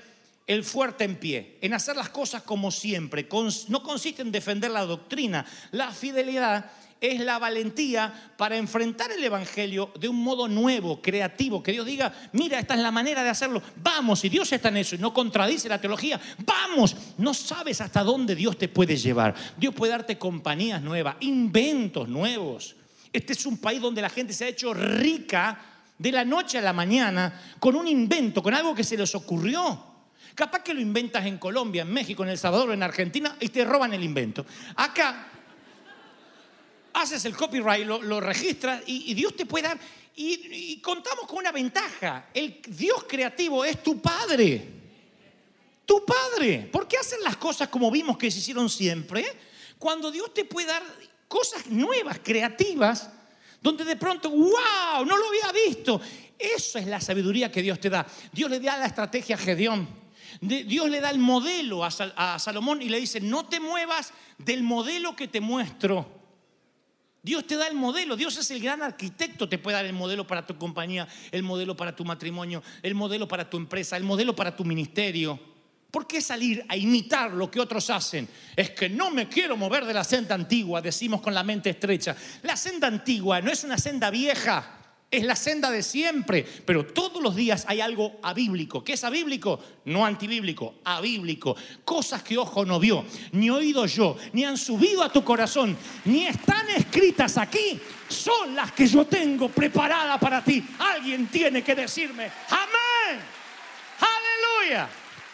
el fuerte en pie, en hacer las cosas como siempre. No consiste en defender la doctrina. La fidelidad es la valentía para enfrentar el evangelio de un modo nuevo, creativo. Que Dios diga, mira, esta es la manera de hacerlo. Vamos, si Dios está en eso y no contradice la teología, vamos. No sabes hasta dónde Dios te puede llevar. Dios puede darte compañías nuevas, inventos nuevos. Este es un país donde la gente se ha hecho rica de la noche a la mañana con un invento, con algo que se les ocurrió. Capaz que lo inventas en Colombia, en México, en El Salvador, en Argentina y te roban el invento. Acá haces el copyright, lo, lo registras y, y Dios te puede dar. Y, y contamos con una ventaja. El Dios creativo es tu Padre. Tu Padre. ¿Por qué hacen las cosas como vimos que se hicieron siempre? Cuando Dios te puede dar cosas nuevas, creativas, donde de pronto, ¡wow! No lo había visto. Eso es la sabiduría que Dios te da. Dios le da la estrategia a Gedeón. Dios le da el modelo a, Sal, a Salomón y le dice, no te muevas del modelo que te muestro. Dios te da el modelo. Dios es el gran arquitecto. Te puede dar el modelo para tu compañía, el modelo para tu matrimonio, el modelo para tu empresa, el modelo para tu ministerio. ¿Por qué salir a imitar lo que otros hacen? Es que no me quiero mover de la senda antigua, decimos con la mente estrecha. La senda antigua no es una senda vieja, es la senda de siempre. Pero todos los días hay algo abíblico. ¿Qué es abíblico? No antibíblico, abíblico. Cosas que ojo no vio, ni oído yo, ni han subido a tu corazón, ni están escritas aquí. Son las que yo tengo preparadas para ti. Alguien tiene que decirme, amén, aleluya.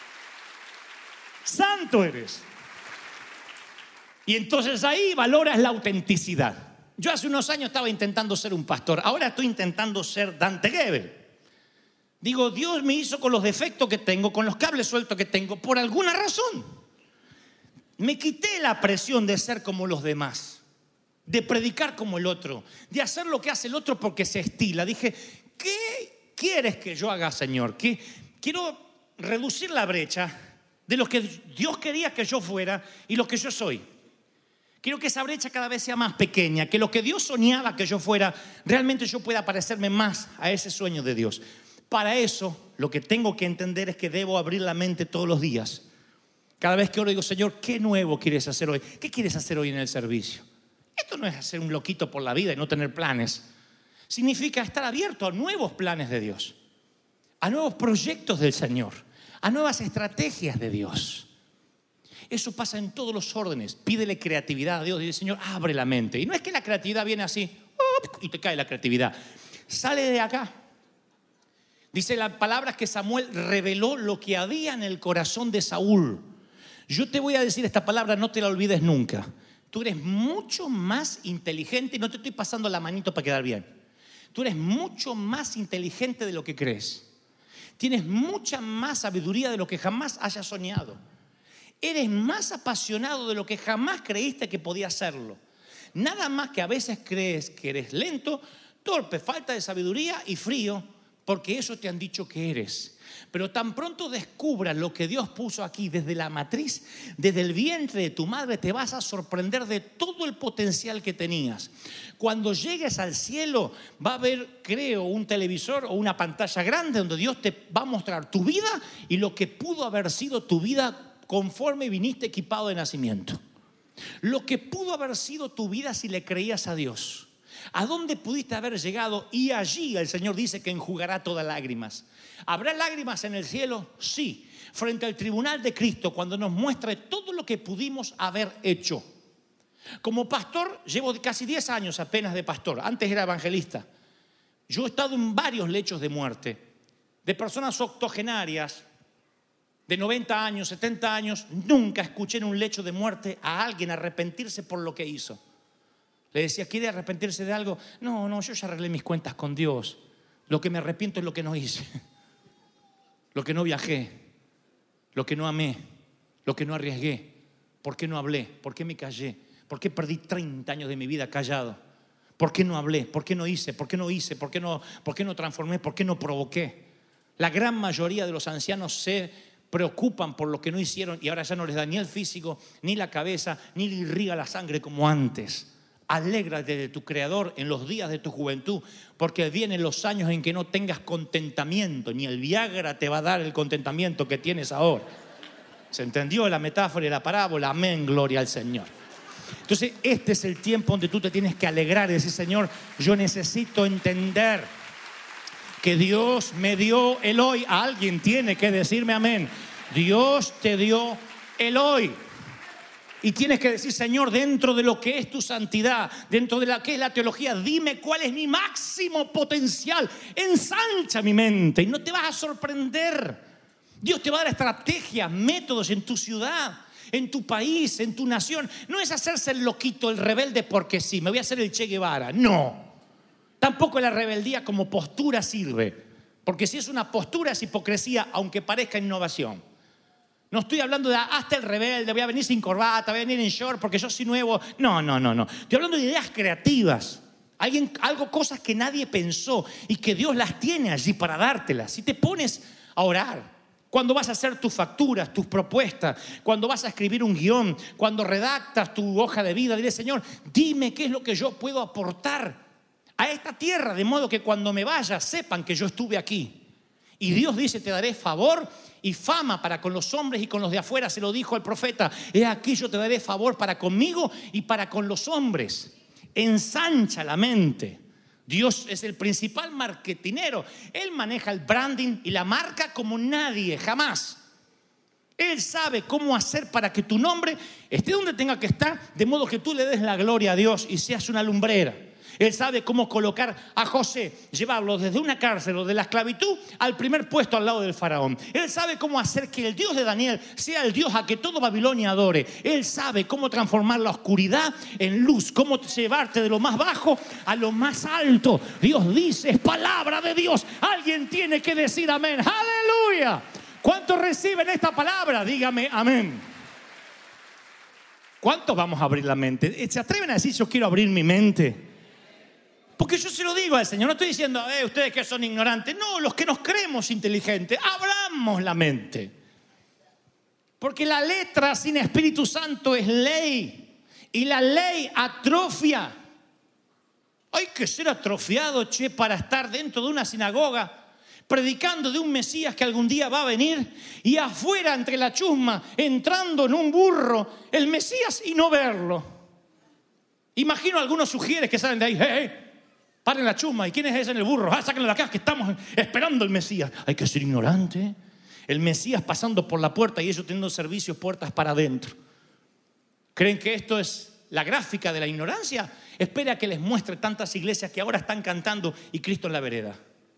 Santo eres. Y entonces ahí valoras la autenticidad. Yo hace unos años estaba intentando ser un pastor. Ahora estoy intentando ser Dante Gebel. Digo, Dios me hizo con los defectos que tengo, con los cables sueltos que tengo, por alguna razón. Me quité la presión de ser como los demás, de predicar como el otro, de hacer lo que hace el otro porque se estila. Dije, ¿qué quieres que yo haga, Señor? ¿Qué? Quiero reducir la brecha de lo que Dios quería que yo fuera y lo que yo soy. Quiero que esa brecha cada vez sea más pequeña, que lo que Dios soñaba que yo fuera, realmente yo pueda parecerme más a ese sueño de Dios. Para eso, lo que tengo que entender es que debo abrir la mente todos los días. Cada vez que oro digo, Señor, ¿qué nuevo quieres hacer hoy? ¿Qué quieres hacer hoy en el servicio? Esto no es hacer un loquito por la vida y no tener planes. Significa estar abierto a nuevos planes de Dios, a nuevos proyectos del Señor, a nuevas estrategias de Dios. Eso pasa en todos los órdenes. Pídele creatividad a Dios y dice, Señor, abre la mente. Y no es que la creatividad viene así y te cae la creatividad. Sale de acá. Dice la palabra que Samuel reveló lo que había en el corazón de Saúl. Yo te voy a decir esta palabra, no te la olvides nunca. Tú eres mucho más inteligente y no te estoy pasando la manito para quedar bien. Tú eres mucho más inteligente de lo que crees. Tienes mucha más sabiduría de lo que jamás hayas soñado. Eres más apasionado de lo que jamás creíste que podías serlo. Nada más que a veces crees que eres lento, torpe, falta de sabiduría y frío, porque eso te han dicho que eres. Pero tan pronto descubras lo que Dios puso aquí desde la matriz, desde el vientre de tu madre, te vas a sorprender de todo el potencial que tenías. Cuando llegues al cielo va a haber, creo, un televisor o una pantalla grande donde Dios te va a mostrar tu vida y lo que pudo haber sido tu vida conforme viniste equipado de nacimiento. Lo que pudo haber sido tu vida si le creías a Dios. ¿A dónde pudiste haber llegado? Y allí el Señor dice que enjugará todas lágrimas. ¿Habrá lágrimas en el cielo? Sí. Frente al tribunal de Cristo, cuando nos muestre todo lo que pudimos haber hecho. Como pastor, llevo casi diez años apenas de pastor. Antes era evangelista. Yo he estado en varios lechos de muerte. De personas octogenarias, de noventa años, setenta años. Nunca escuché en un lecho de muerte a alguien arrepentirse por lo que hizo. Le decía, ¿quiere arrepentirse de algo? No, no, yo ya arreglé mis cuentas con Dios. Lo que me arrepiento es lo que no hice, lo que no viajé, lo que no amé, lo que no arriesgué. ¿Por qué no hablé? ¿Por qué me callé? ¿Por qué perdí treinta años de mi vida callado? ¿Por qué no hablé? ¿Por qué no hice? ¿Por qué no hice? ¿Por qué no, por qué no transformé? ¿Por qué no provoqué? La gran mayoría de los ancianos se preocupan por lo que no hicieron y ahora ya no les da ni el físico, ni la cabeza, ni le irriga la sangre como antes. Alégrate de tu Creador en los días de tu juventud, porque vienen los años en que no tengas contentamiento, ni el Viagra te va a dar el contentamiento que tienes ahora. ¿Se entendió la metáfora y la parábola? Amén, gloria al Señor. Entonces, este es el tiempo donde tú te tienes que alegrar y decir, Señor, yo necesito entender que Dios me dio el hoy. Alguien tiene que decirme amén. Dios te dio el hoy. Y tienes que decir, Señor, dentro de lo que es tu santidad, dentro de lo que es la teología, dime cuál es mi máximo potencial. Ensancha mi mente y no te vas a sorprender. Dios te va a dar estrategias, métodos en tu ciudad, en tu país, en tu nación. No es hacerse el loquito, el rebelde porque sí, me voy a hacer el Che Guevara. No. Tampoco la rebeldía como postura sirve. Porque si es una postura es hipocresía, aunque parezca innovación. No estoy hablando de hasta el rebelde, voy a venir sin corbata, voy a venir en short porque yo soy nuevo. No, no, no, no. Estoy hablando de ideas creativas. Alguien, algo, cosas que nadie pensó y que Dios las tiene allí para dártelas. Si te pones a orar, cuando vas a hacer tus facturas, tus propuestas, cuando vas a escribir un guión, cuando redactas tu hoja de vida, dile, Señor, dime qué es lo que yo puedo aportar a esta tierra, de modo que cuando me vaya sepan que yo estuve aquí. Y Dios dice, te daré favor y fama para con los hombres y con los de afuera. Se lo dijo el profeta. He aquí yo te daré favor para conmigo y para con los hombres. Ensancha la mente. Dios es el principal marketinero. Él maneja el branding y la marca como nadie, jamás. Él sabe cómo hacer para que tu nombre esté donde tenga que estar, de modo que tú le des la gloria a Dios y seas una lumbrera. Él sabe cómo colocar a José, llevarlo desde una cárcel o de la esclavitud al primer puesto al lado del faraón. Él sabe cómo hacer que el Dios de Daniel sea el Dios a que todo Babilonia adore. Él sabe cómo transformar la oscuridad en luz, cómo llevarte de lo más bajo a lo más alto. Dios dice, es palabra de Dios. Alguien tiene que decir amén. ¡Aleluya! ¿Cuántos reciben esta palabra? Dígame amén. ¿Cuántos vamos a abrir la mente? ¿Se atreven a decir, yo quiero abrir mi mente? Porque yo se lo digo al Señor, no estoy diciendo, eh, ustedes que son ignorantes. No, los que nos creemos inteligentes, abramos la mente. Porque la letra sin Espíritu Santo es ley. Y la ley atrofia. Hay que ser atrofiado, che, para estar dentro de una sinagoga predicando de un Mesías que algún día va a venir, y afuera entre la chusma, entrando en un burro, el Mesías, y no verlo. Imagino a algunos sugieres que salen de ahí, hey, hey, paren la chusma. ¿Y quién es ese en el burro? Ah, sáquenlo de acá, que estamos esperando el Mesías. Hay que ser ignorante. El Mesías pasando por la puerta y ellos teniendo servicios puertas para adentro. ¿Creen que esto es la gráfica de la ignorancia? Espera que les muestre tantas iglesias que ahora están cantando y Cristo en la vereda.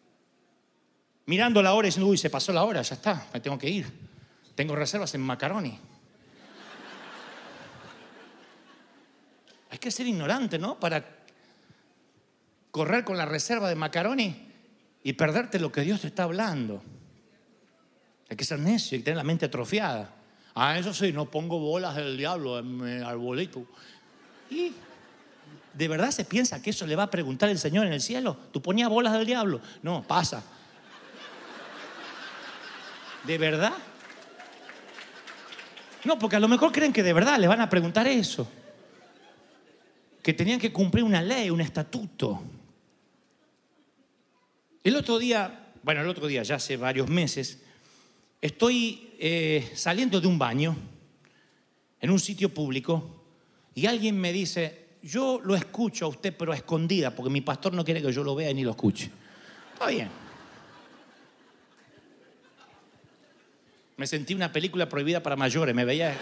Mirando la hora y diciendo, uy, se pasó la hora, ya está, me tengo que ir. Tengo reservas en Macaroni. Hay que ser ignorante, ¿no? Para correr con la reserva de Macaroni y perderte lo que Dios te está hablando. Hay que ser necio y tener la mente atrofiada. Ah, eso sí, no pongo bolas del diablo en mi arbolito. ¿Y de verdad se piensa que eso le va a preguntar el Señor en el cielo? ¿Tú ponías bolas del diablo? No, pasa. ¿De verdad? No, porque a lo mejor creen que de verdad le van a preguntar eso. Que tenían que cumplir una ley, un estatuto. El otro día, bueno, el otro día, ya hace varios meses, estoy eh, saliendo de un baño en un sitio público y alguien me dice, yo lo escucho a usted pero a escondida porque mi pastor no quiere que yo lo vea ni lo escuche. Está bien. Me sentí una película prohibida para mayores, me veía...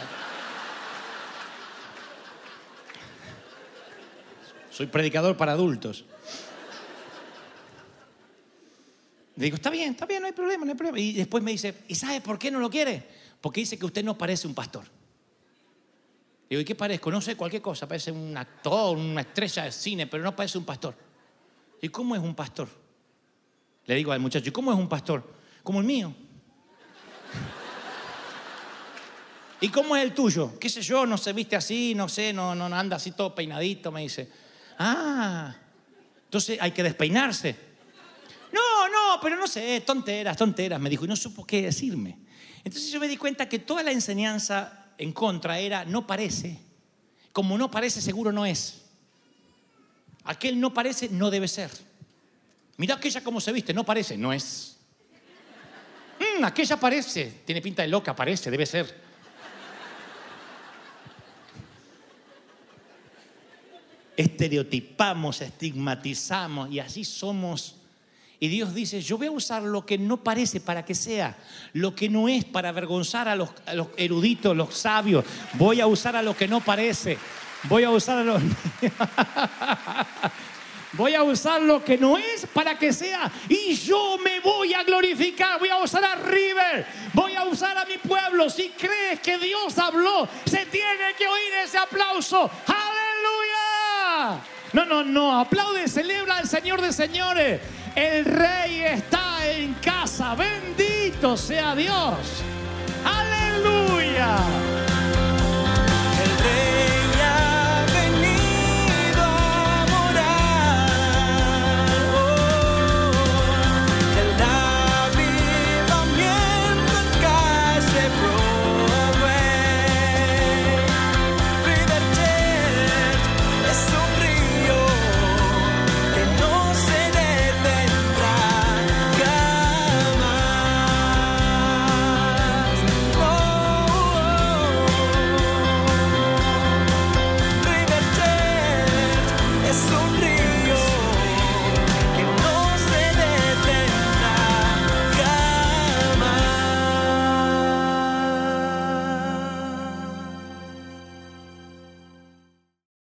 Soy predicador para adultos. Le digo, está bien, está bien, no hay problema, no hay problema. Y después me dice, ¿y sabe por qué no lo quiere? Porque dice que usted no parece un pastor. Digo, ¿y qué parezco? No sé, cualquier cosa. Parece un actor, una estrella de cine, pero no parece un pastor. ¿Y cómo es un pastor? Le digo al muchacho, ¿y cómo es un pastor? Como el mío. ¿Y cómo es el tuyo? ¿Qué sé yo? No se viste así, no sé, no, no anda así todo peinadito, me dice. Ah, entonces hay que despeinarse. No, no, pero no sé, tonteras, tonteras, me dijo, y no supo qué decirme. Entonces yo me di cuenta que toda la enseñanza en contra era, no parece. Como no parece, seguro no es. Aquel no parece, no debe ser. Mira aquella cómo se viste, no parece, no es. Mm, aquella parece, tiene pinta de loca, parece, debe ser. Estereotipamos, estigmatizamos y así somos. Y Dios dice, yo voy a usar lo que no parece para que sea, lo que no es para avergonzar a los, a los eruditos, los sabios. Voy a usar a lo que no parece. Voy a usar a los... Voy a usar lo que no es para que sea. Y yo me voy a glorificar. Voy a usar a River. Voy a usar a mi pueblo. Si crees que Dios habló, se tiene que oír ese aplauso. ¡Aleluya! No, no, no. Aplaude, celebra al Señor de señores. El Rey está en casa. Bendito sea Dios.